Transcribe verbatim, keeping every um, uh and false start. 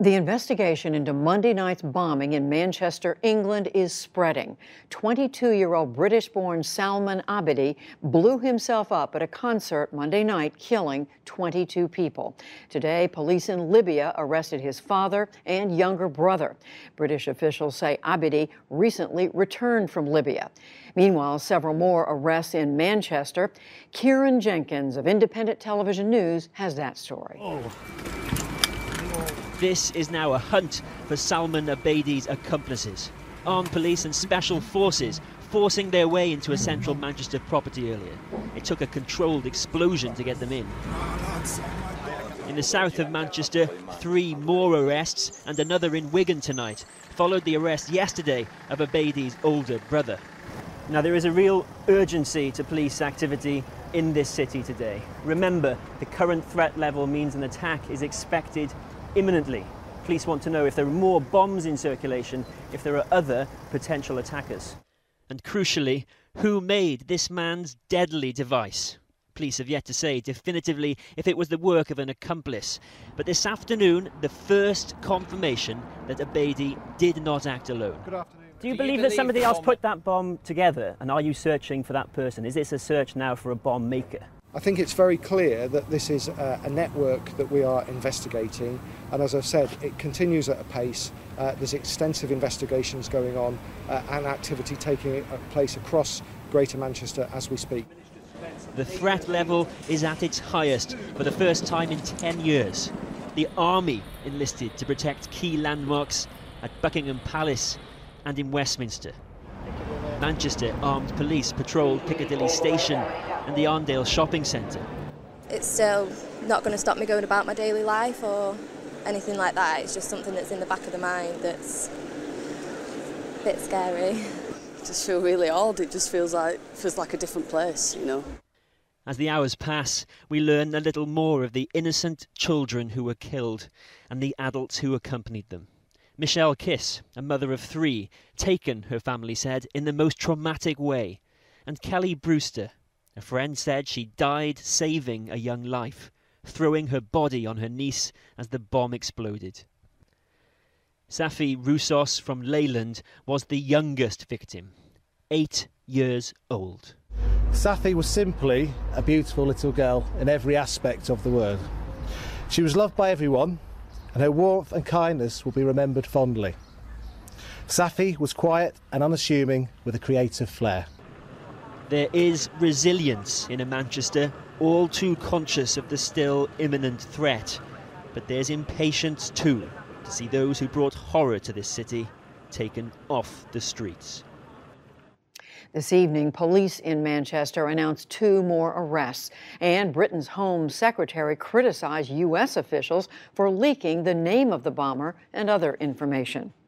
The investigation into Monday night's bombing in Manchester, England is spreading. twenty-two-year-old British-born Salman Abedi blew himself up at a concert Monday night, killing twenty-two people. Today, police in Libya arrested his father and younger brother. British officials say Abedi recently returned from Libya. Meanwhile, several more arrests in Manchester. Kieran Jenkins of Independent Television News has that story. Oh. This is now a hunt for Salman Abedi's accomplices. Armed police and special forces forcing their way into a central Manchester property earlier. It took a controlled explosion to get them in. In the south of Manchester, three more arrests and another in Wigan tonight followed the arrest yesterday of Abedi's older brother. Now, there is a real urgency to police activity in this city today. Remember, the current threat level means an attack is expected imminently. Police want to know if there are more bombs in circulation, if there are other potential attackers. And crucially, who made this man's deadly device? Police have yet to say definitively if it was the work of an accomplice. But this afternoon, the first confirmation that Abedi did not act alone. Good afternoon. Do you believe that somebody else put that bomb together? And are you searching for that person? Is this a search now for a bomb maker? I think it's very clear that this is a, a network that we are investigating, and as I've said, it continues at a pace. Uh, there's extensive investigations going on uh, and activity taking place across Greater Manchester as we speak. The threat level is at its highest for the first time in ten years. The army enlisted to protect key landmarks at Buckingham Palace and in Westminster. Manchester armed police patrolled Piccadilly Station and the Arndale shopping centre. It's still not going to stop me going about my daily life or anything like that. It's just something that's in the back of the mind that's a bit scary. I just feel really odd. It just feels like feels like a different place, you know. As the hours pass, we learn a little more of the innocent children who were killed and the adults who accompanied them. Michelle Kiss, a mother of three, taken, her family said, in the most traumatic way. And Kelly Brewster, a friend, said she died saving a young life, throwing her body on her niece as the bomb exploded. Safi Roussos from Leyland was the youngest victim, eight years old. Safi was simply a beautiful little girl in every aspect of the word. She was loved by everyone, and her warmth and kindness will be remembered fondly. Safi was quiet and unassuming with a creative flair. There is resilience in a Manchester, all too conscious of the still imminent threat. But there's impatience too, to see those who brought horror to this city taken off the streets. This evening, police in Manchester announced two more arrests, and Britain's Home Secretary criticized U S officials for leaking the name of the bomber and other information.